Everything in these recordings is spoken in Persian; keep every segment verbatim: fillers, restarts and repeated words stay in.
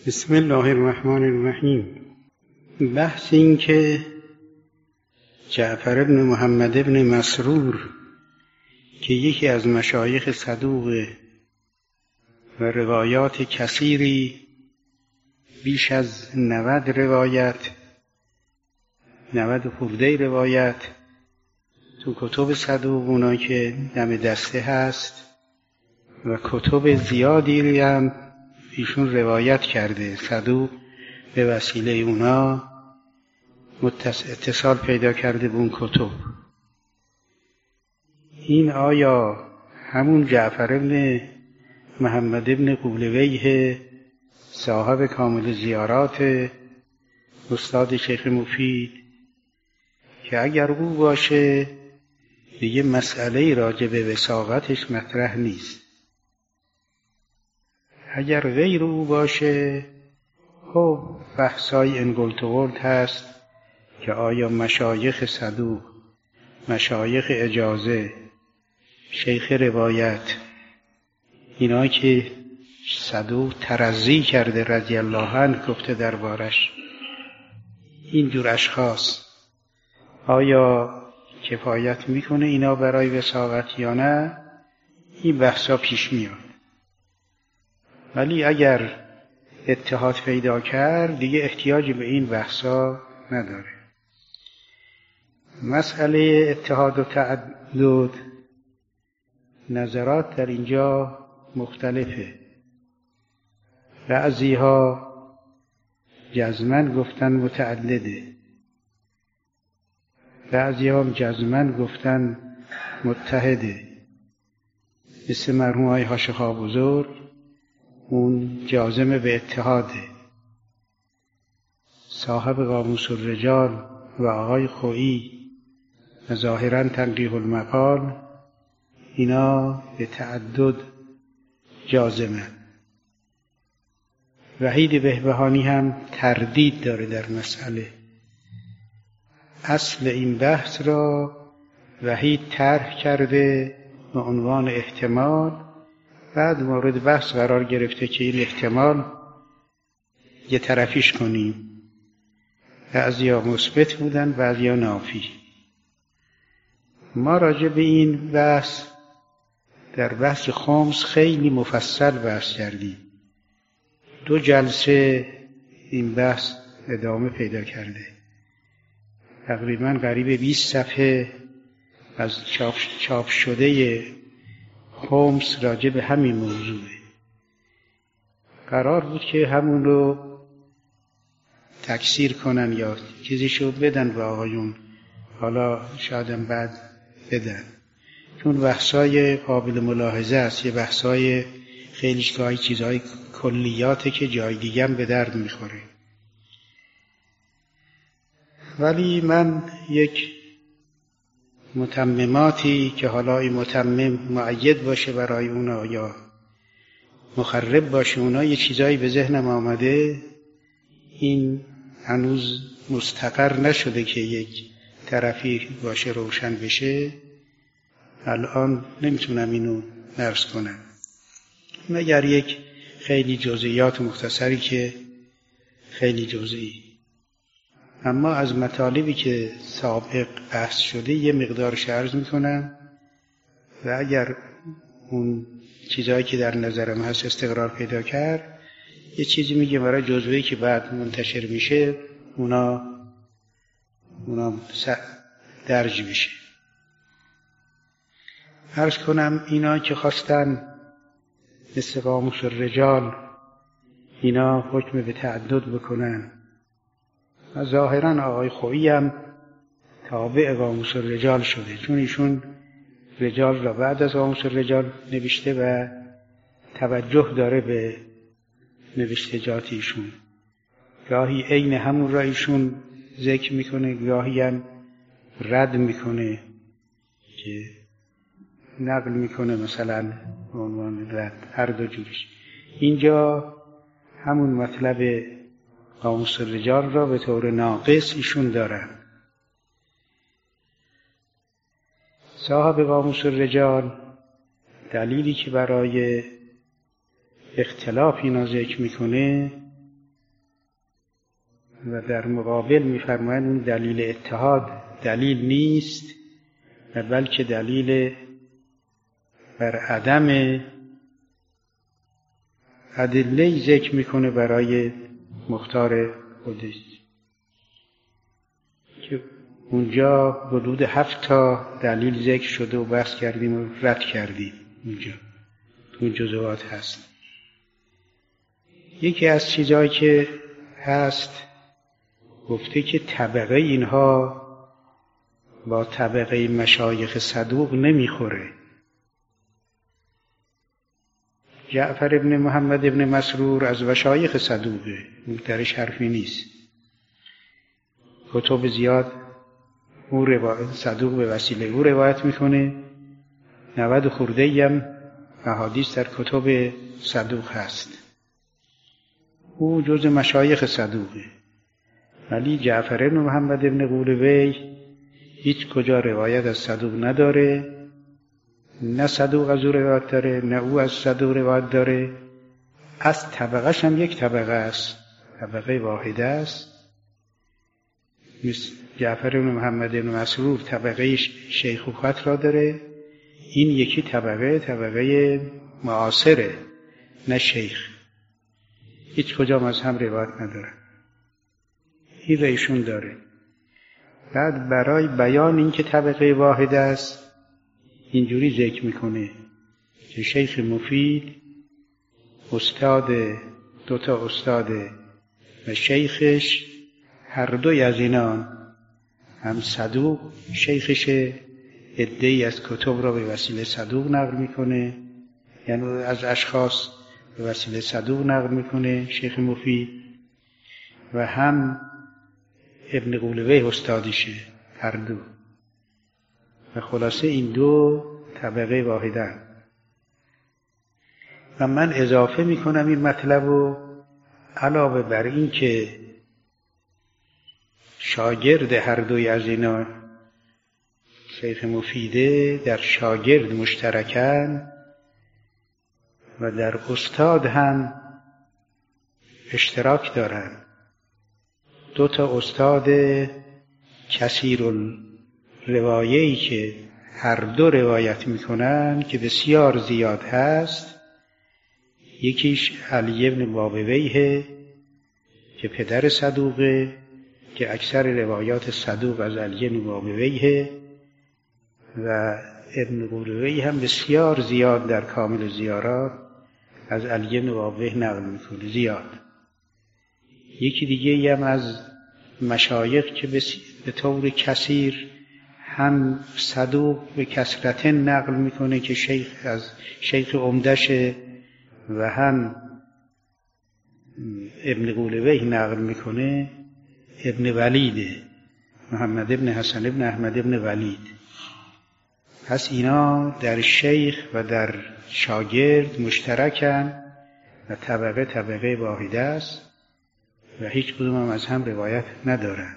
بسم الله الرحمن الرحیم. بحث این که جعفر بن محمد بن مسرور که یکی از مشایخ صدوق و روایات کثیری بیش از نود روایت نود خورده روایت تو کتب صدوق اونا که دم دسته هست و کتب زیادی هم ایشون روایت کرده. صدوق به وسیله اونا اتصال پیدا کرده به اون کتب. این آیا همون جعفر بن محمد بن قولویه صاحب کامل زیارات استاد شیخ مفید که اگر او باشه دیگه مسئله راجع به وثاقتش مطرح نیست، اگر غیر او باشه خب بحثای انگلتورد هست که آیا مشایخ صدوق، مشایخ اجازه، شیخ روایت، اینا که صدوق ترضی کرده رضی الله عنه گفته دربارش، این جور اشخاص آیا کفایت میکنه اینا برای وثاقت یا نه؟ این بحثا پیش میاد. ولی اگر اتحاد پیدا کرد دیگه احتیاجی به این بحثا نداره. مسئله اتحاد و تعدد نظرات در اینجا مختلفه. بعضی ها جزمن گفتن متعدده، بعضی ها جزمن گفتن متحده، مثل مرحوم های حاشقا بزرگ اون جازم به اتحاده. صاحب قاموس الرجال و آقای خویی و ظاهراً تنقیح المقال اینا به تعدد جازمه. وحید بهبهانی هم تردید داره در مسئله. اصل این بحث را وحید طرح کرده به عنوان احتمال، بعد مورد بحث قرار گرفته که این احتمال یه طرفیش کنیم. بعضیا مثبت بودن، بعضیا نافی. ما راجع به این بحث در بحث خمس خیلی مفصل بحث کردیم. دو جلسه این بحث ادامه پیدا کرده. تقریباً قریب بیست صفحه از چاپ, چاپ شده خمس راجع به همین موضوعه. قرار بود که همون رو تکثیر کنن یا چیزیشو بدن به آقایون، حالا شایدم بعد بدن، چون بحثای قابل ملاحظه است. یه بحثای خیلی گاهی چیزهای کلیاته که جای دیگه هم به درد میخوره. ولی من یک متمماتی که حالا این متمم مؤید باشه برای اونا یا مخرب باشه اونا، یه چیزایی به ذهنم آمده. این هنوز مستقر نشده که یک طرفی باشه روشن بشه. الان نمیتونم اینو عرض کنم مگر یک خیلی جزئیات مختصری که خیلی جزئی. اما از مطالبی که سابق بحث شده یه مقدارش عرض میکنم و اگر اون چیزهایی که در نظرم هست استقرار پیدا کرد یه چیزی میگه برای جزوهی که بعد منتشر میشه اونا اونا درج میشه. عرض کنم اینا که خواستن مثل قاموس الرجال اینا حکم به تعدد بکنن و ظاهراً آقای خویی هم تابع قاموس الرجال شده، چون ایشون رجال را بعد از قاموس الرجال نوشته و توجه داره به نوشتجات ایشون. گاهی عین همون را ایشون ذکر میکنه، گاهی هم رد میکنه که نقل میکنه مثلا به عنوان رد، هر دو جورش. اینجا همون مطلب قاموس الرجال را به طور ناقص ایشون دارن. صاحب قاموس الرجال دلیلی که برای اختلاف اینا ذکر میکنه و در مقابل می‌فرمایند اون دلیل اتحاد دلیل نیست و بلکه دلیل بر عدم ادله ذکر میکنه برای مختار خودش که اونجا حدود هفت تا دلیل ذکر شده و بحث کردیم و رد کردیم. اونجا اون جزئیات هست. یکی از چیزایی که هست گفته که طبقه اینها با طبقه مشایخ صدوق نمیخوره. جعفر ابن محمد ابن مسرور از مشایخ صدوقه، درش حرفی نیست. کتب زیاد او روایت صدوق به وسیله او روایت میکنه. نود خورده ای هم احادیث در کتب صدوق هست. او جز مشایخ صدوقه. ولی جعفر ابن محمد ابن قولوی هیچ کجا روایت از صدوق نداره، نه صدوق از او روایت داره نه او از صدوق روایت داره. از طبقهش هم یک طبقه است، طبقه واحده است. مثل جعفر بن محمد بن مسرور طبقه شیخوخت را داره، این یکی طبقه طبقه معاصره نه شیخ، هیچ کجا از هم روایت نداره. این ایشون داره. بعد برای بیان این که طبقه واحده است اینجوری ذکر میکنه که شیخ مفید استاد دوتا استاد و شیخش هر دوی از اینان هم صدوق، شیخش عده‌ای از کتب را به وسیله صدوق نقل میکنه، یعنی از اشخاص به وسیله صدوق نقل میکنه شیخ مفید، و هم ابن قولوی استادیشه هر دو. و خلاصه این دو طبقه واحده. و من اضافه میکنم این مطلب رو، علاوه بر این که شاگرد هر دوی از اینا شیخ مفیده، در شاگرد مشترکن و در استاد هم اشتراک دارن. دو تا استاد کثیر روایه‌ای که هر دو روایت میکنن که بسیار زیاد هست، یکیش علی ابن بابویه که پدر صدوقه، که اکثر روایات صدوق از علی ابن بابویه، و ابن قولوی هم بسیار زیاد در کامل زیارات از علی ابن بابویه نقل میکنه زیاد. یکی دیگه هم از مشایخ که به طور کثیر هم صدوق به کثرت نقل میکنه که شیخ از شیخ عمدشه، و هم ابن قولوی نقل میکنه ابن ولیده، محمد ابن حسن ابن احمد ابن ولید. پس اینا در شیخ و در شاگرد مشترکن و طبقه طبقه واحده است و هیچ کدوم هم از هم روایت ندارن.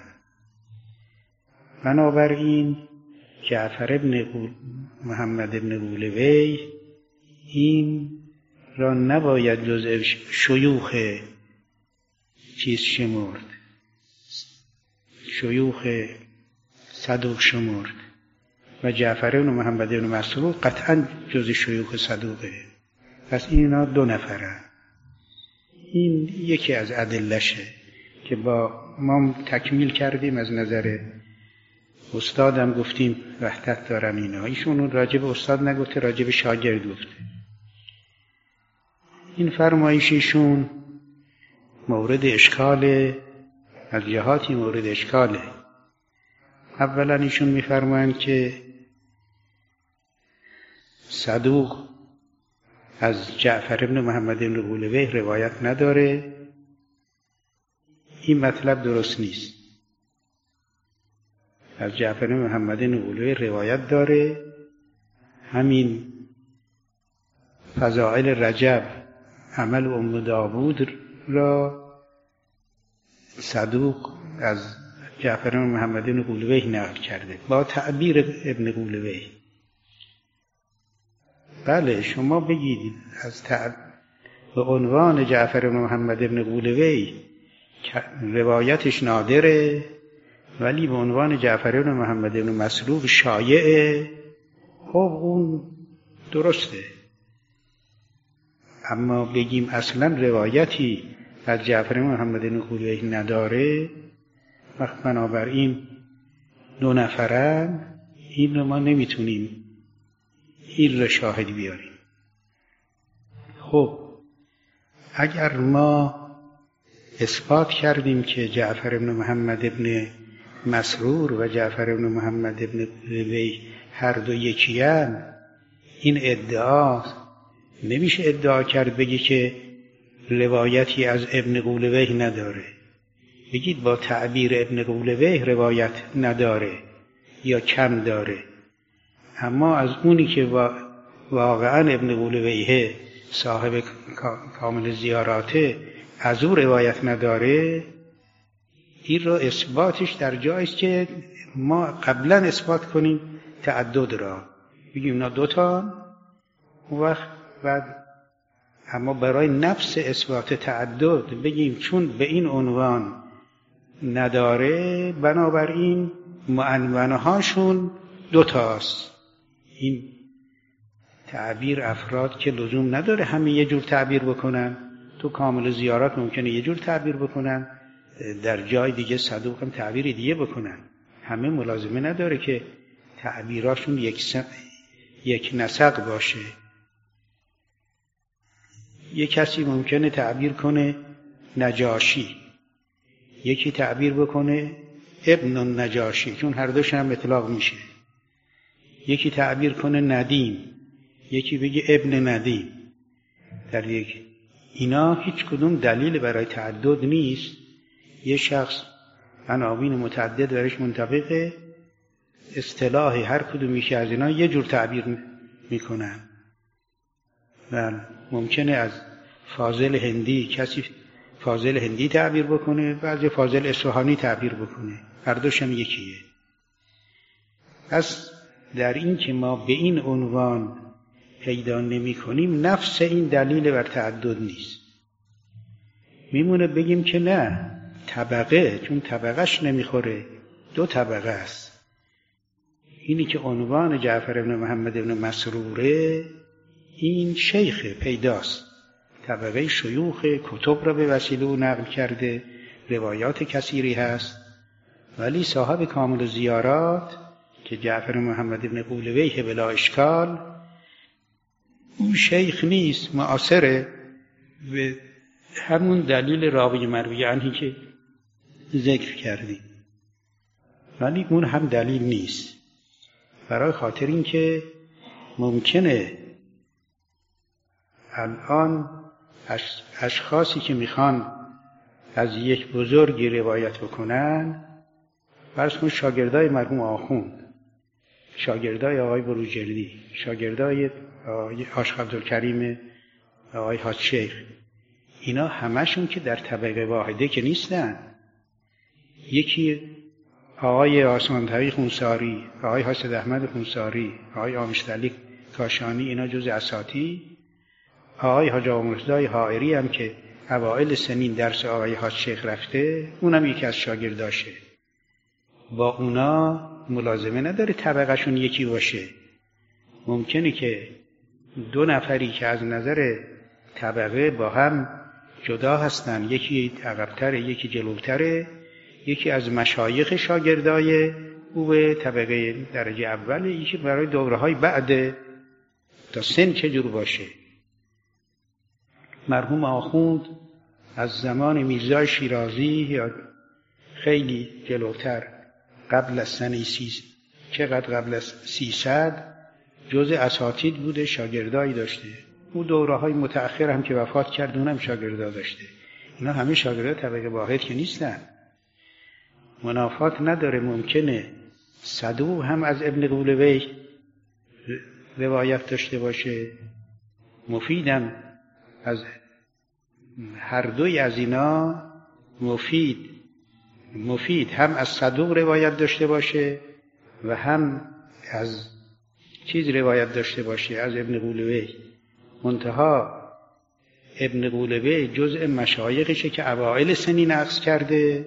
بنابراین جعفر ابن محمد ابن قولوی این را نباید جزء شیوخ چیز شمرد، شیوخ صدوق شمرد، و جعفر ابن محمد ابن مسرور قطعا جزء شیوخ صدوقه. پس اینا دو نفرن. این یکی از ادلشه که با ما تکمیل کردیم. از نظر استادم گفتیم وحدت دارن اینا. ایشون راجع به استاد نگفته، راجع به شاگرد گفته. این فرمایش ایشون مورد اشکاله، از جهاتی مورد اشکاله. اولا ایشون میفرمایند که صدوق از جعفر ابن محمد ابن قولوی روایت نداره. این مطلب درست نیست. از جعفر ابن محمد ابن قولوی روایت داره. همین فضائل رجب، عمل ام داوود را صدوق از جعفر ابن محمد ابن قولوی نقل کرده با تعبیر ابن قولوی. بله شما بگید از تعب... به عنوان جعفر ابن محمد ابن قولوی روایتش نادره ولی به عنوان جعفر بن محمد بن مسروق شایعه، خب اون درسته. اما بگیم اصلا روایتی از جعفر بن محمد بن قولویه نداره، وقت بنابراین دو نفرن، این رو ما نمیتونیم این رو شاهدی بیاریم. خب اگر ما اثبات کردیم که جعفر بن محمد بن مسرور و جعفر بن محمد بن قولویه هر دو یکی‌اند، این ادعا نمیشه ادعا کرد بگی که روایتی از ابن قولویه نداره. بگید با تعبیر ابن قولویه روایت نداره یا کم داره، اما از اونی که واقعا ابن قولویه صاحب کامل زیاراته از او روایت نداره، این رو اثباتش در جایی است که ما قبلا اثبات کنیم تعدد را، بگیم اینا دوتا وقت بعد، اما برای نفس اثبات تعدد بگیم چون به این عنوان نداره بنابراین معنونهاشون دوتاست. این تعبیر افراد که لزوم نداره همه یه جور تعبیر بکنن، تو کامل زیارات ممکنه یه جور تعبیر بکنن، در جای دیگه صدوق هم تعبیر دیگه بکنن، همه ملازمه نداره که تعبیراشون یک, س... یک نسق باشه. یک کسی ممکنه تعبیر کنه نجاشی، یکی تعبیر بکنه ابن النجاشی، چون هر دوش هم اطلاق میشه. یکی تعبیر کنه ندیم، یکی بگه ابن ندیم. در یک اینا هیچ کدوم دلیل برای تعدد نیست. یه شخص عناوین متعدد برایش منطبقه، اصطلاح هر کدوم یکی از اینا یه جور تعبیر میکنن. و ممکنه از فاضل هندی کسی فاضل هندی تعبیر بکنه، بعضی فاضل اصفهانی تعبیر بکنه، هر دوش هم یکیه. پس در این که ما به این عنوان پیدا نمی کنیم نفس این دلیل بر تعدد نیست. میمونه بگیم که نه طبقه، چون طبقهش نمیخوره، دو طبقه است. اینی که عنوان جعفر بن محمد بن مسروره این شیخ پیداست، طبقه شیوخ، کتب را به وسیله او نقل کرده، روایات کثیری هست، ولی صاحب کامل زیارات که جعفر محمد بن قولویه بلا اشکال، اون شیخ نیست، معاصره به همون دلیل راوی مروی عنه که ذکر کردیم، ولی اون هم دلیل نیست. برای خاطر این که ممکنه الان اشخاصی که میخوان از یک بزرگی روایت بکنن، فرض کن شاگردای مرحوم آخوند، شاگردای آقای بروجردی، شاگردای آقای عاشق عبدالکریم، آقای حاج شیخ، اینا همشون که در طبقه واحده که نیستن. یکی آقای آسمانطبی خونساری، آقای حاسد احمد خونساری، آقای آمشتعلی کاشانی، اینا جز اساطی. آقای حاج آقا مرتضی حائری هم که اوائل سنین درس آقای حاج شیخ رفته، اونم یکی از شاگرداشه. با اونا ملازمه نداره طبقهشون یکی باشه. ممکنه که دو نفری که از نظر طبقه با هم جدا هستن، یکی عقب‌تره یکی جلوتره، یکی از مشایخ شاگردای او به طبقه درجه اول، یکی برای دوره‌های بعد، تا سن چجور باشه. مرحوم آخوند از زمان میرزا شیرازی یا خیلی جلوتر، قبل از سنه سی، چقدر قبل از سیصد، جز اساتید بوده، شاگردایی داشته. او دوره‌های متأخر هم که وفات کرد اونم شاگردا داشته. اینا همه شاگردا طبقه واحد که نیستن. منافات نداره، ممکنه صدوق هم از ابن قولویه روایت داشته باشه، مفیدم از هر دوی از اینا، مفید مفید هم از صدوق روایت داشته باشه و هم از چیز روایت داشته باشه، از ابن قولویه. منتها ابن قولبه جزء مشایخشه که اوائل سنین اخذ کرده،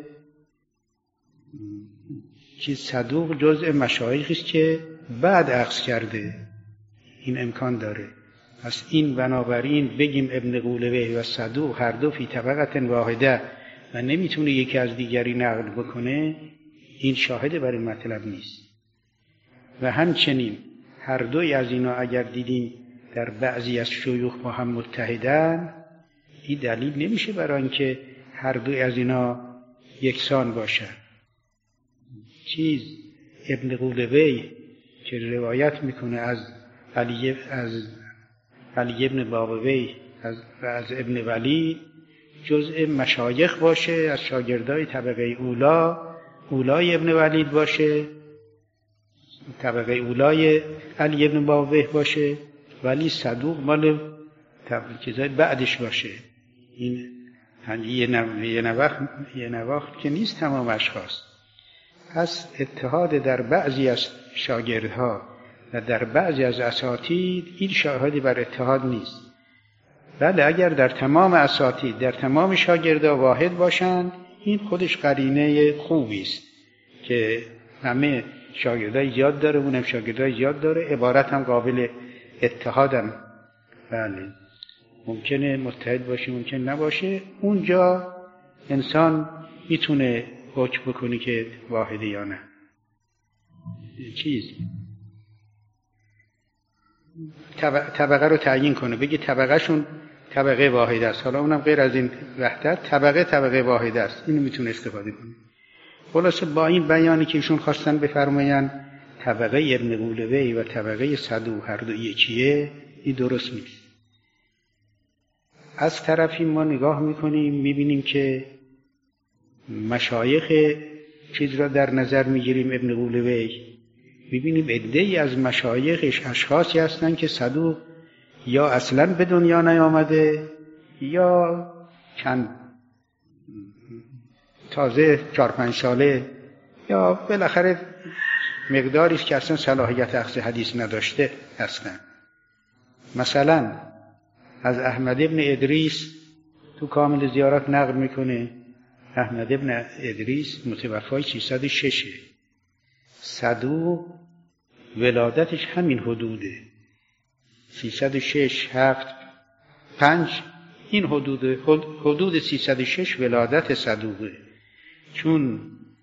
چیز صدوق جزء مشایخیست که بعد اخذ کرده. این امکان داره. پس این بنابراین بگیم ابن قولبه و صدوق هر دو فی طبقه واحده و نمیتونه یکی از دیگری نقل بکنه، این شاهد بر این مطلب نیست. و همچنین هر دوی از اینا اگر دیدیم در بعضی از شیوخ با هم متحدن، این دلیل نمیشه برای اینکه هر دوی از اینا یکسان باشن. چیز ابن قولبه که روایت میکنه از علی از علی ابن بابوی از از ابن ولی جزء مشایخ باشه، از شاگردای طبقه اولا اولای ابن ولید باشه، طبقه اولای علی ابن بابوی باشه، ولی صدوق مال چیزای بعدش باشه. این یه نواخت یه نواخت که نیست تمام اشخاص. پس اتحاد در بعضی از شاگردها و در بعضی از اساتید این شاهدی بر اتحاد نیست. بله اگر در تمام اساتید در تمام شاگردها واحد باشند، این خودش قرینه خوبی است که همه شاگردای زیاد داره، اونم شاگردای زیاد داره، عبارت هم قابل اتحادم. بله ممکنه متحد باشه ممکن نباشه، اونجا انسان میتونه حکم بکنه که واحده یا نه. چیز طبقه رو تعیین کنه، بگی طبقه شون طبقه واحده است، حالا اونم غیر از این وحدت طبقه طبقه واحده است، اینو میتونه استفاده کنه. خلاصه با این بیانی که ایشون خواستن بفرماین طبقه ابن قولبه و طبقه صدوق هر دو یکیه، این درست نیست. از طرفی ما نگاه میکنیم میبینیم که مشایخ چیز را در نظر میگیریم ابن قولبه، میبینیم عده‌ای از مشایخش اشخاصی هستن که صدوق یا اصلاً به دنیا نیامده یا چند تازه چهار پنج ساله یا بالاخره مقداری که اصلا صلاحیت اخذ حدیث نداشته هستن. مثلا از احمد ابن ادریس تو کامل زیارت نقل میکنه، احمد ابن ادریس متوفای سیصد و شش، صدوق ولادتش همین حدوده، سیصد و شش هفت پنج، این حدود حدود سیصد و شش ولادت صدوقه. چون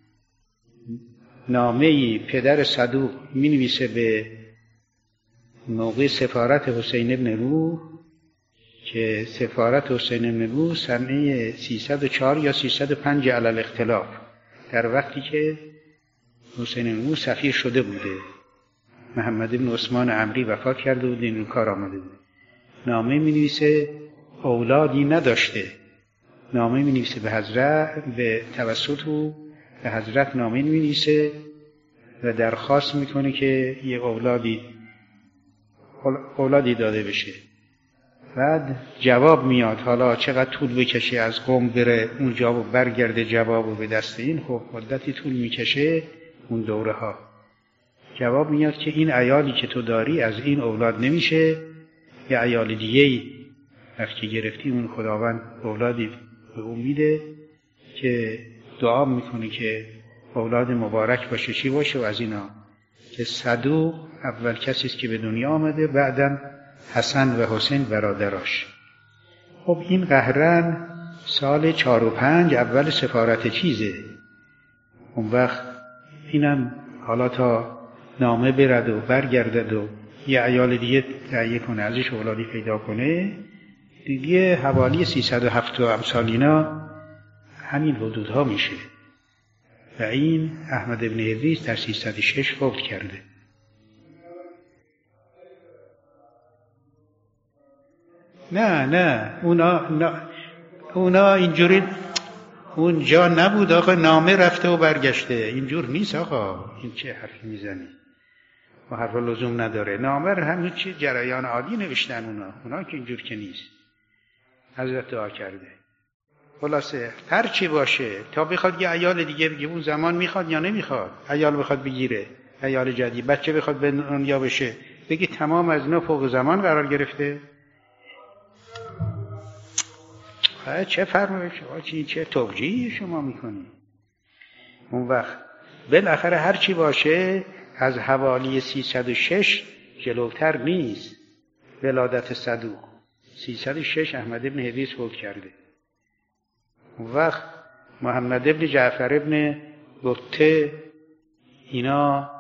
نامه پدر صدوق می نویسه به موقع سفارت حسین ابن روح که سفارت حسین ابن روح سنه سیصد و چهار یا سیصد و پنج علی الاختلاف، در وقتی که حسین ابن روح سفیر شده بوده، محمد ابن عثمان عمری وفات کرده بود، این کار آمده بود. نامه می نویسه، اولادی نداشته، نامه می نویسه به حضرت، به توسط او به حضرت نامه می نویسه و درخواست میکنه که یه اولادی اولادی داده بشه. بعد جواب میاد، حالا چقدر طول بکشه از قم بره اونجا و برگرده جوابو به دست این، خب مدتی طول میکشه اون دوره ها. جواب میاد که این عیالی که تو داری از این اولاد نمیشه، یه عیال دیگه وقتی گرفتی اون خداوند اولادی به اون میده که دعا میکنه که اولاد مبارک باشه، چی باشه و از اینا. که صدوق اول کسی است که به دنیا آمده، بعدم حسن و حسین برادراش. خب این قهرن سال چار و پنج اول سفارت چیزه، اون وقت اینم حالا تا نامه برد و برگردد و یه عیال دیگه تهیه کنه، ازش اولادی پیدا کنه دیگه، حوالی سیصد و هفت و امثال اینا همین حدودها میشه. و این احمد ابن ادریس در سیصد و شش فوت کرده. نه نه اونا نه اونا اینجوری اونجا نبود آقا، نامه رفته و برگشته، اینجور نیست آقا. این چه حرفی میزنی؟ و حرف لزوم نداره. نامه رو همین چی جریان عادی نوشتن اونا اونا که اینجور که نیست. حضرت دعا کرده. خلاصه هر چی باشه تا بخواد یه عیال دیگه بگه، اون زمان میخواد یا نمیخواد، عیال بخواد بگیره، عیال جدید، بچه بخواد به دنیا بشه، بگی تمام از اینا فوق زمان قرار گرفته. خواهد چه فرمایش شما چی چه توجیهی شما میکنی؟ اون وقت بالاخره هر چی باشه از حوالی سیصد و شش جلوتر نیست ولادت صدوق. سیصد و شش احمد ابن حدیث فوت کرده. اون وقت محمد ابن جعفر ابن بطه اینا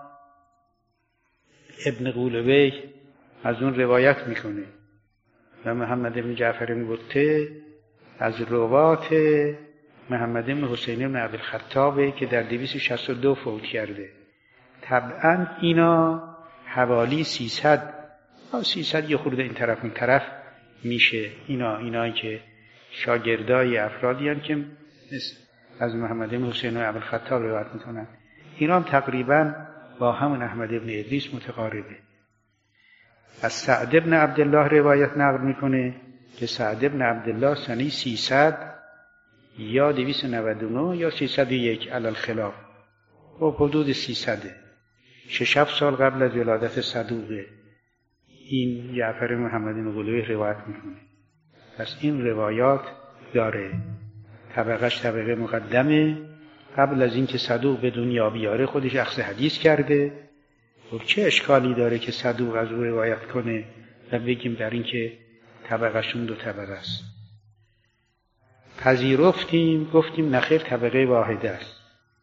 ابن قولوی از اون روایت میکنه و محمد ابن جعفر ابن بطه از روات محمد ابن حسین ابن عبدالخطابه که در دویست و شصت و دو فوت کرده. طبعا اینا حوالی سیصد سیصد یه خورده این طرف این طرف میشه. اینا اینایی که شاگردای افرادی هستند که از محمد ابن حسین ابن عبدالخطاب روایت میکنن. اینا هم تقریبا با همون احمد ابن ادریس متقاربه. از سعد ابن عبدالله روایت نقل میکنه که سعد ابن عبدالله سنه سیصد یا دویست و نود و نه یا سیصد و یک علی الخلاف و حدود سیصده، شش هفت سال قبل از ولادت صدوقه این جعفر محمد بن قولوی روایت میکنه. پس این روایات داره. طبقش طبقه مقدمه. قبل از اینکه صدوق به دنیا بیاره خودش اخذ حدیث کرده. و چه اشکالی داره که صدوق از او روایت کنه و بگیم در این که طبقشون دو طبقه است. پذیرفتیم گفتیم نخیر طبقه واحده است.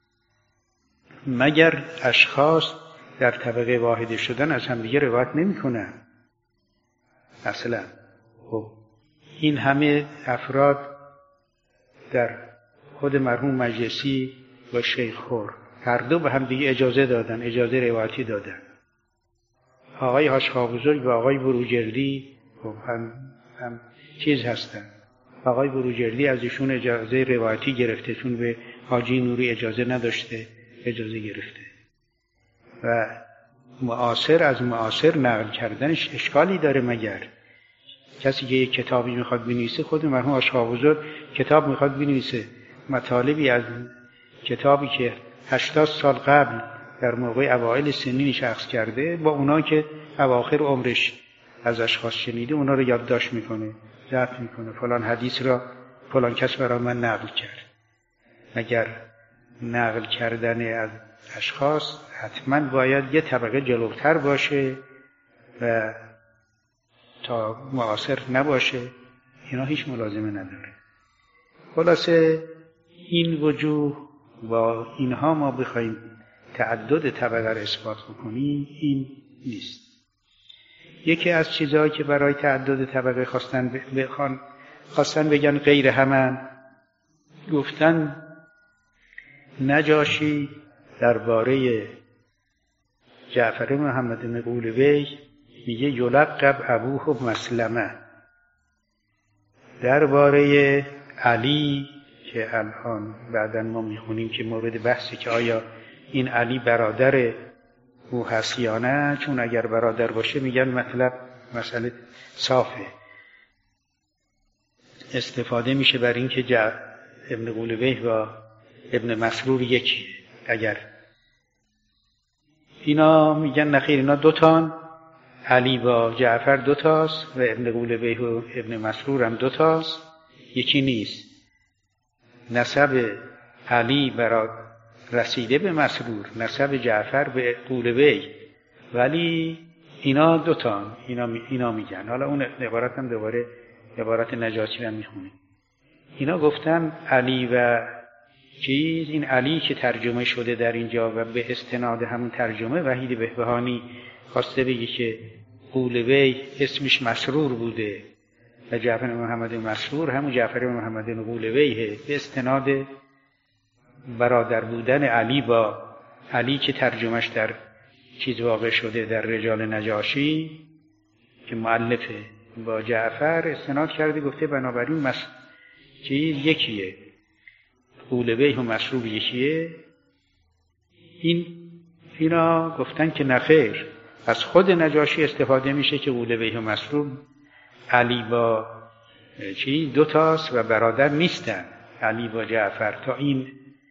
مگر اشخاص در طبقه واحده شدن از هم دیگه روایت نمی کنن اصلا. خب این همه افراد در خود مرحوم مجلسی و شیخ خور هر دو به هم دیگه اجازه دادن، اجازه روایتی دادن. آقای هاشخا بزرگ و آقای بروجردی خب هم, هم چیز هستن. آقای بروجردی از ایشون اجازه روایتی گرفته چون به حاجی نوری اجازه نداشته، اجازه گرفته. و معاصر از معاصر نقل کردنش اشکالی داره؟ مگر کسی که یک کتابی میخواد بنویسه، خود مرحوم هاشخا بزرگ کتاب میخواد بنویسه، مطالبی از کتابی که هشتاد سال قبل در موقع اوائل سنینش اخذ کرده با اونا که اواخر عمرش از اشخاص شنیده اونا رو یادداشت میکنه، ضبط میکنه. فلان حدیث را فلان کس برای من نقل کرد. اگر نقل کردن از اشخاص حتما باید یه طبقه جلوتر باشه و تا معاصر نباشه. اینا هیچ ملازمه نداره. خلاصه این وجوه با اینها ما بخوایم تعدد طبقه را اثبات بکنیم این نیست. یکی از چیزهایی که برای تعدد طبقه خواستن بخوان خواستن بگن غیر همن، گفتن نجاشی درباره جعفر محمد بن قولوی میگه یلقب ابوه مسلمه. درباره علی که الان بعداً ما میخونیم که مورد بحثی که آیا این علی برادر او هست یا نه، چون اگر برادر باشه میگن مطلب مسئله صافه، استفاده میشه بر این که جع... ابن قولوی و ابن مسرور یکیه. اگر اینا میگن نخیر اینا دوتان، علی با جعفر دوتاست و ابن قولوی و ابن مسرور هم دوتاست، یکی نیست. نسب علی برای رسیده به مسرور، نسب جعفر به قولوی، ولی اینا دوتان، اینا, اینا میگن. حالا اون عبارت هم دوباره عبارت نجاشی هم میخونه. اینا گفتن علی و چیز، این علی که ترجمه شده در اینجا و به استناد همون ترجمه وحید بهبهانی خواسته بگی که قولوی اسمش مسرور بوده و جعفر محمد مسرور همون جعفر محمد قولویه، به استناد برادر بودن علی با علی که ترجمهش در چیز واقع شده در رجال نجاشی که مؤلفه، با جعفر استناد کرده گفته بنابراین مس... چیز یکیه، قولوی و مسرور یکیه. این اینا گفتن که نخیر، از خود نجاشی استفاده میشه که قولوی و مسرور علی با چیز دوتاست و برادر نیستن، علی با جعفر، تا این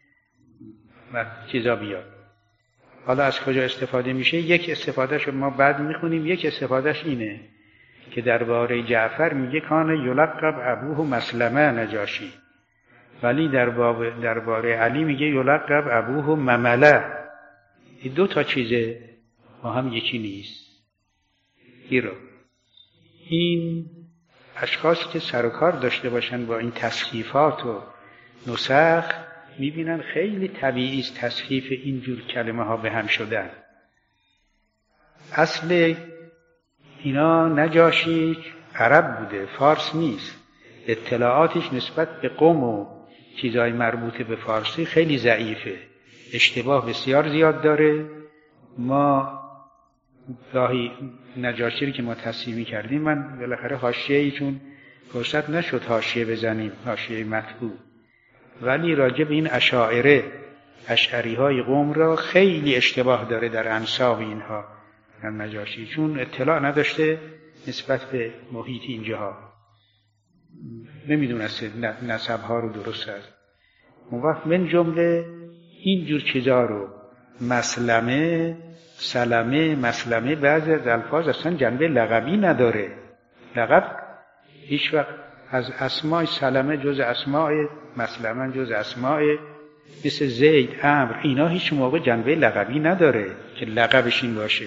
چیزا بیاد. حالا از کجا استفاده میشه؟ یک استفادهش ما بعد میخونیم، یک استفادهش اینه که درباره جعفر میگه کان یلقب ابوه مسلمه نجاشی، ولی درباره درباره علی میگه یلقب ابوه ممله. این دو تا چیزه با هم یکی نیست. ایرو این اشخاصی که سر و کار داشته باشن با این تصحیفات و نسخ میبینن خیلی طبیعی است تصحیف اینجور کلمه ها به هم شدن. اصل اینا نجاشی عرب بوده، فارس نیست. اطلاعاتش نسبت به قوم و چیزهای مربوط به فارسی خیلی ضعیفه، اشتباه بسیار زیاد داره. ما گاهی نجاشی رو که ما تصحیح کردیم، من بالاخره حاشیه‌ای چون فرصت نشد حاشیه بزنیم، حاشیه مطبوع، ولی راجع به این اشاعره اشعری های قوم را خیلی اشتباه داره در انساب اینها در نجاشی، چون اطلاع نداشته نسبت به محیط اینجاها، نمیدونسته نسب ها رو درست است. موقع من جمله اینجور چیزا رو مسلمه، سلمه، مسلمه، بعضی از الفاظ اصلا جنبه لقبی نداره. لقب هیچ وقت از اسماء سلمه جز اسماء، مسلمه جز اسماء، مثل زید، عمرو، اینا هیچ موقع جنبه لقبی نداره که لقبش این باشه.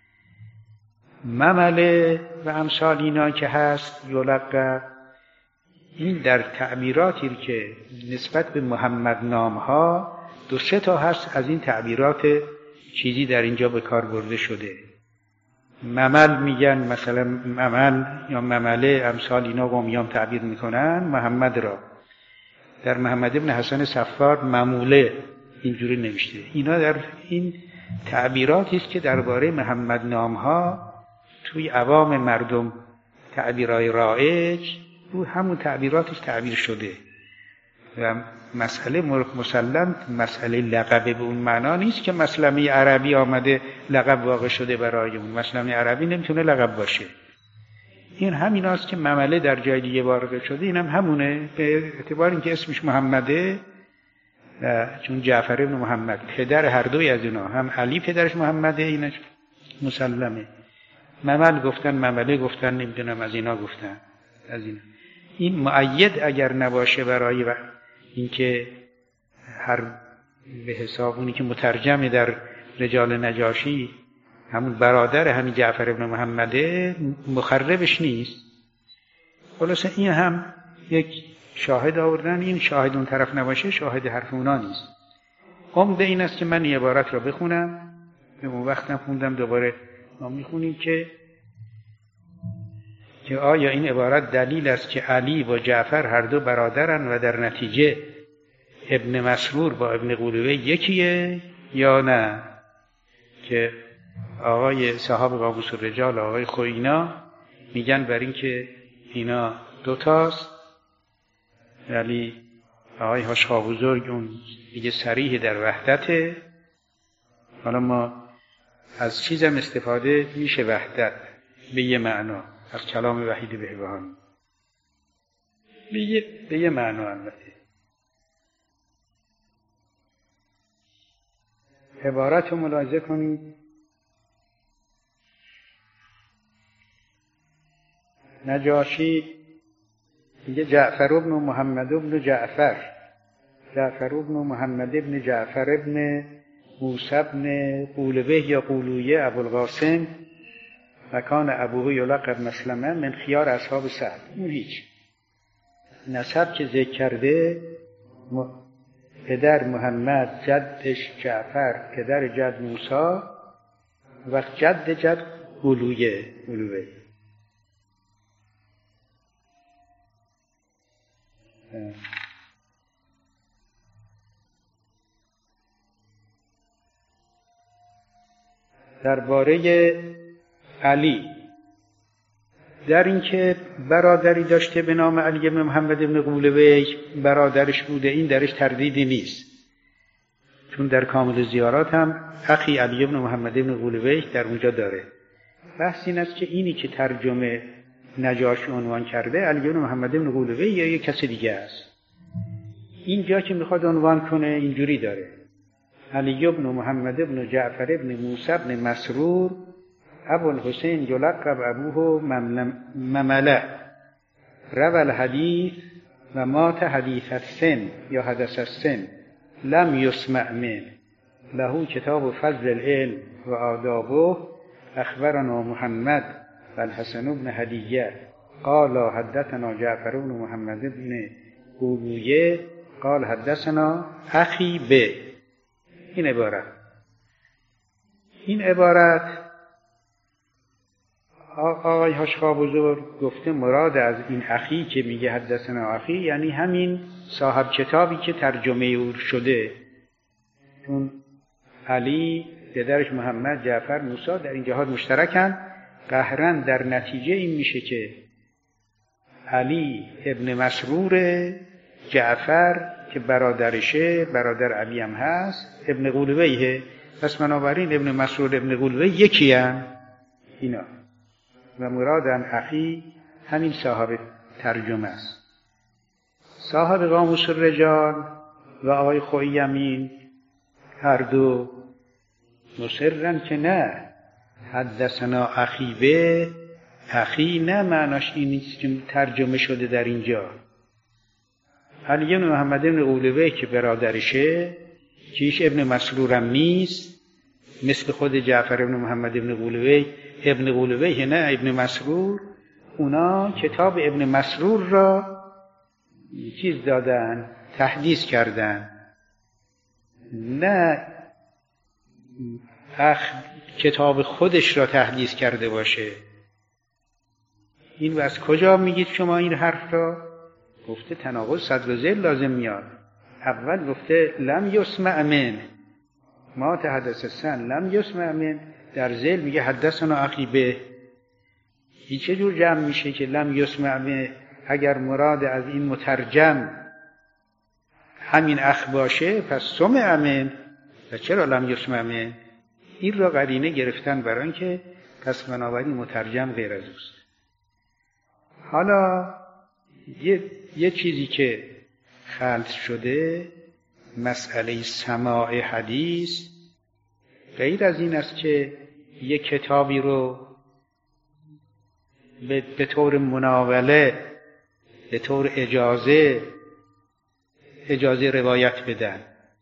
ممله و امثال اینا که هست یلقب، این در تعبیراتی که نسبت به محمد نام ها دو سه تا هست، از این تعبیرات چیزی در اینجا به کار برده شده. ممل میگن مثلا ممل یا ممله، امثال اینا قومیان تعبیر میکنن محمد را. در محمد ابن حسن صفار مموله اینجوری نوشته. اینا در این تعبیراتی است که درباره محمد نام ها توی عوام مردم تعبیرای رایج رو همون تعبیراتش تعبیر شده و مسئله مسلم مسئله لقب به اون معنا نیست که مسلمه عربی آمده لقب واقع شده برای اون. مسلمه عربی نمیتونه لقب باشه. این همین است که ممله در جای دیگه واقع شده، این هم همونه، به اعتبار اینکه اسمش محمده، چون جعفر ابن محمد پدر هر دوی از اینا، هم علی پدرش محمده، اینش مسلمه. ممل گفتن، ممله گفتن، نمیدونم از اینا گفتن، از اینا. این مؤید اگر نباشه برای اینکه هر به حساب اونی که مترجم در رجال نجاشی همون برادر همین جعفر ابن محمده، مخربش نیست. خلاصه این هم یک شاهد آوردن، این شاهد اون طرف نباشه شاهد حرف اونا نیست. عمده این است که من این عبارت را بخونم، به اون وقتم خوندم، دوباره ما میخونیم که که آیا این عبارت دلیل است که علی با جعفر هر دو برادرن و در نتیجه ابن مسرور با ابن قولوه یکیه یا نه؟ که آقای صاحب قاموس الرجال، آقای خوینا، میگن بر این که اینا دوتاست، ولی آقای هاشخا بزرگ اون میگه صریح در وحدته. حالا ما از چیزم استفاده میشه وحدت به یه معنا از کلام وحید بهبهانی، به یه, به یه معنا. البته عبارت رو ملاحظه کنید. نجاشی میگه جعفر ابن محمد ابن جعفر، جعفر ابن محمد ابن جعفر ابن موسی ابن قولوه یا قولویه ابوالقاسم و کان ابوه یلقب مسلمه من خیار اصحاب سعد. این هیچ نسب که ذکر کرده، پدر محمد، جدش جعفر، پدر جد موسی و جد جد قولویه قولوه. درباره علی، در اینکه برادری داشته به نام علی بن محمد بن قولوه، برادرش بوده، این درش تردیدی نیست، چون در کامل زیارات هم اخی علی بن محمد بن قولوه در اونجا داره. بحث این است که اینی که ترجمه نجاشی عنوان کرده علی بن محمد بن قولوه یا یک کسی دیگه است. اینجا که میخواد عنوان کنه اینجوری داره: علی بن محمد بن جعفر بن موسی بن مسرور ابو الحسین یلقب ابوه ممله روى الحدیث و مات حدیث السن یا حدث السن لم یسمع من له کتاب فضل العلم و آدابه اخبرنا محمد و الحسن بن هدیه قال حدثنا جعفر بن محمد بن قولویه قال حدثنا اخی به. این عبارت این عبارت آقای حاشقا بزرگ گفته مراد از این اخی که میگه حدثنا اخی یعنی همین صاحب کتابی که ترجمه او شده، چون علی، پدرش محمد، جعفر، موسی در این جهات مشترکن. قهرا در نتیجه این میشه که علی ابن مسرور، جعفر که برادرشه، برادر علی هم هست، ابن قولویه، پس بنابراین ابن مسرور ابن قولوی یکی هم اینا و مرادم اخی همین صاحب ترجمه است. صاحب قاموس الرجال و آقای خویی امین هر دو مصرن که نه حدثنا اخی به، اخی نه معناش این نیست که ترجمه شده در اینجا. علی بن محمد بن قولوی که برادرشه که هیچ ابن مسرورم نیست، مثل خود جعفر بن محمد بن قولوی ابن قولوی نه ابن مسرور، اونا کتاب ابن مسرور را چیز دادن، تحدیث کردن، نه اخ کتاب خودش را تحدیث کرده باشه. این و از کجا میگید شما این حرف را؟ گفته تناقض صدر ذیل لازم میاد. اول گفته لم یسمع من ما تحدث السن لم یسمع من، در ذیل میگه حدثنا اخی به. این چه جور جمع میشه که لم یسمع من؟ اگر مراد از این مترجم همین اخ باشه پس سمع من و چرا لم یسمع من؟ این را قرینه گرفتن برای اینکه پس بنابراین مترجم غیر از اوست. حالا یه, یه چیزی که خلط شده، مسئله سماع حدیث، غیر از این است که یک کتابی رو به, به طور مناوله، به طور اجازه اجازه روایت بدن.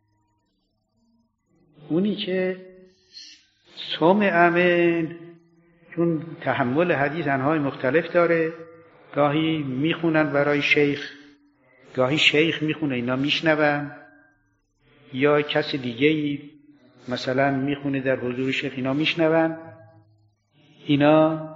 اونی که سمع امن، چون تحمل حدیث انواع مختلف داره، گاهی میخونن برای شیخ، گاهی شیخ میخونه اینا میشنون، یا کسی دیگه‌ای مثلا میخونه در حضور شیخ اینا میشنون، اینا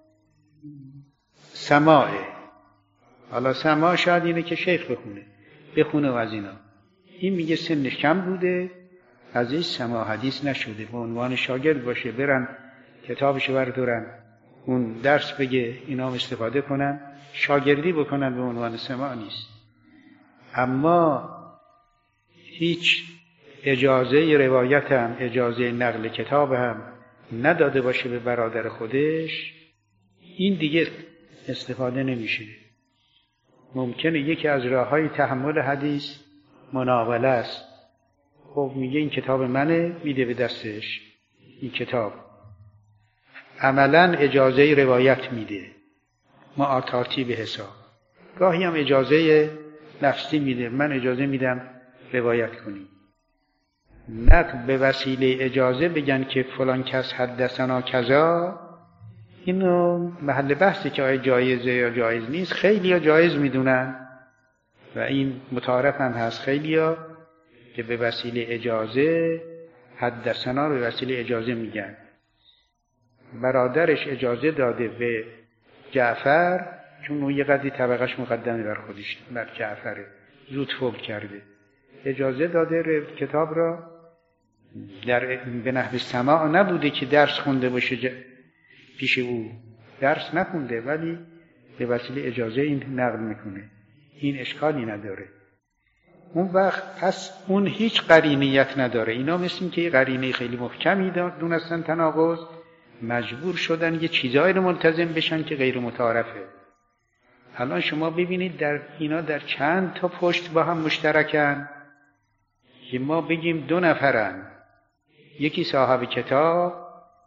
سماعه. حالا سماع شاید اینه که شیخ بخونه بخونه و از اینا. این میگه سنش کم بوده، ازش سماع حدیث نشده، به عنوان شاگرد باشه، برن کتابشو بردارن اون درس بگه، اینا استفاده کنن، شاگردی بکنن، به عنوان سماع نیست. اما هیچ اجازه روایت هم، اجازه نقل کتاب هم نداده باشه به برادر خودش، این دیگه استفاده نمیشه. ممکنه یکی از راههای تحمل حدیث مناوله است. خب میگه این کتاب منه، میده به دستش این کتاب، عملاً اجازه روایت میده، معاطاتی به حساب. گاهی هم اجازه نفسی میده، من اجازه میدم روایت کنی. نه به وسیله اجازه بگن که فلان کس حدثنا کذا. اینو محل بحثی که آیا جایزه یا جایز نیست. خیلی ها جایز میدونن و این متعارف هم هست، خیلی ها که به وسیله اجازه حدثنا رو به وسیله اجازه میگن. برادرش اجازه داده به جعفر، چون اون یه قدری طبقش مقدمه بر خودش، بر جعفره، زود فوت کرده، اجازه داده کتاب را در به نحو سماع. نبوده که درس خونده باشه ج... پیش او درس نخونده، ولی به وسیله اجازه این نقل میکنه، این اشکالی نداره. اون وقت پس اون هیچ قرینیت نداره. اینا مثل این که یه قرینه خیلی محکمی دونستن تناقض، مجبور شدن یه چیزایی رو ملتزم بشن که غیر متعارفه. الان شما ببینید در اینا در چند تا پشت با هم مشترکن که ما بگیم دو نفرن، یکی صاحب کتاب،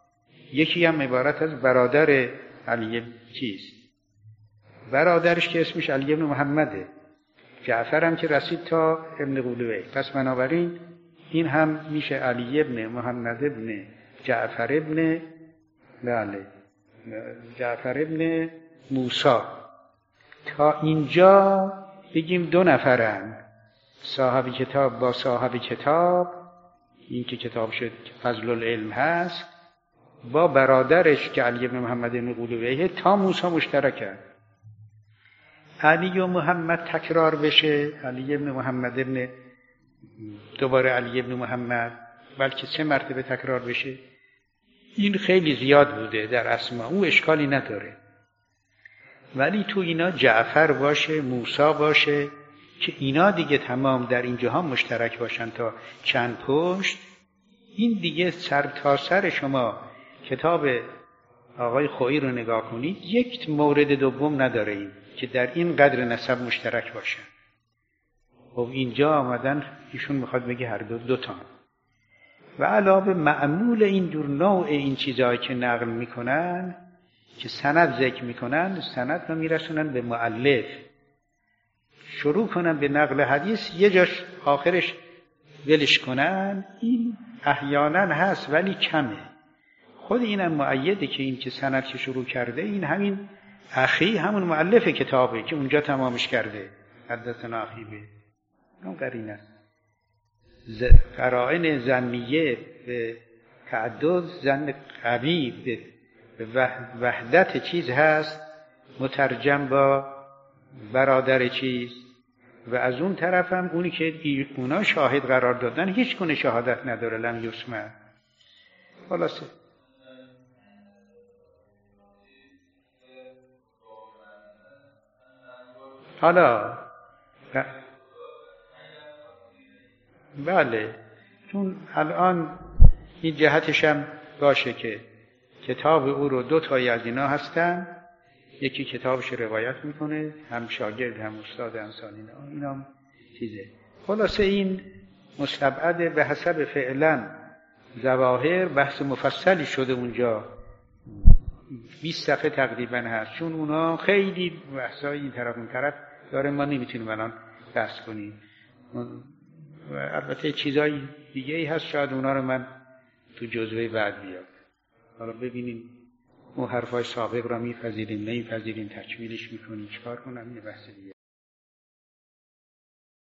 یکی هم عبارت از برادر علی چیز برادرش که اسمش علی ابن محمده. جعفر هم که رسید تا ابن قولوی. پس بنابراین این هم میشه علی ابن محمد ابن جعفر ابن بله جعفر ابن موسی. تا اینجا بگیم دو نفرن، صاحب کتاب با صاحب کتاب، این که کتاب شد فضل العلم هست، با برادرش که علی ابن محمد ابن قولویه تا موسی مشترکن. علی و محمد تکرار بشه، علی ابن محمد ابن دوباره علی ابن محمد، بلکه سه مرتبه تکرار بشه، این خیلی زیاد بوده در اسما، اون اشکالی نداره. ولی تو اینا جعفر باشه، موسی باشه، که اینا دیگه تمام در این جهان مشترک باشن تا چند پشت، این دیگه سر تا سر شما کتاب آقای خویی رو نگاه کنید، یک مورد دوم نداره این که در این قدر نسب مشترک باشن. خب اینجا آمدن ایشون میخواد بگه هر دو دوتا. و علاوه معمول این جور نوع این چیزهایی که نقل میکنن، که سند ذکر میکنن، سند رو میرسونن به مؤلف، شروع کنن به نقل حدیث، یه جاش آخرش ولش کنن، این احیانا هست ولی کمه. خود اینم مؤیده که این که سند که شروع کرده، این همین اخی همون مؤلف کتابه که اونجا تمامش کرده، حدثنا اخی به اون قرینه ز... قرائن ظنیه به تعدد، ظن قوی به وحدت چیز هست، مترجم با برادر چیز. و از اون طرف هم اونی که اونا شاهد قرار دادن هیچ گونه شهادت نداره، لم یسمع. خلاصه حالا بله، چون الان این جهتش هم باشه که کتاب او رو دو تایی از اینا هستن، یکی کتابش روایت میکنه، هم شاگرد هم استاد امثال اینا، اینا چیزه. خلاصه این مستبعد به حسب فعلا ظواهر، بحث مفصلی شده اونجا، بیست صفحه تقریبا هست، چون اونا خیلی بحثای این طرف اون طرف داره، ما نمیتونیم الان بحث کنیم. و البته چیزای دیگه ای هست، شاید اونا رو من تو جزوه بعد بیاد. حالا ببینیم اون حرفای سابق را میپذیریم نمیپذیریم، تکمیلش میکنیم، چیکار کنم، یه بحث دیگه.